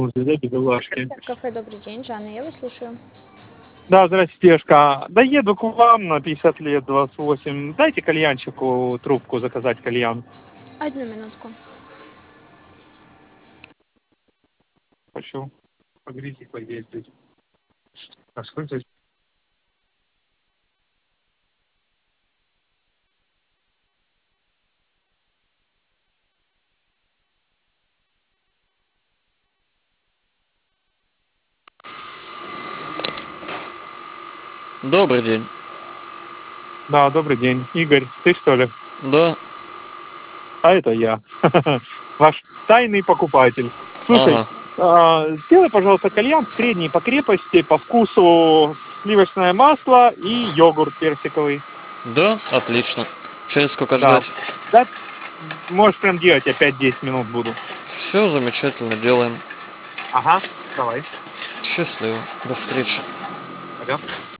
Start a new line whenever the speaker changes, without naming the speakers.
Да, бедолажки.
Кафе «Добрый день». Жанна, я вас слушаю.
Да, здрасте, Стежка. Да еду к вам на 50 лет, 28. Дайте кальянчику трубку заказать кальян.
1 минутку.
Хочу погреть и поездить. А сколько?
Добрый день.
Да, добрый день. Игорь, ты что ли?
Да.
А это я. Ваш тайный покупатель. Слушай, сделай, пожалуйста, кальян средний по крепости, по вкусу сливочное масло и йогурт персиковый.
Да, отлично. Через сколько
Да.
ждать?
Да, можешь прям делать, я 5-10 минут буду.
Все замечательно, делаем.
Ага, давай.
Счастливо. До встречи.
Ага.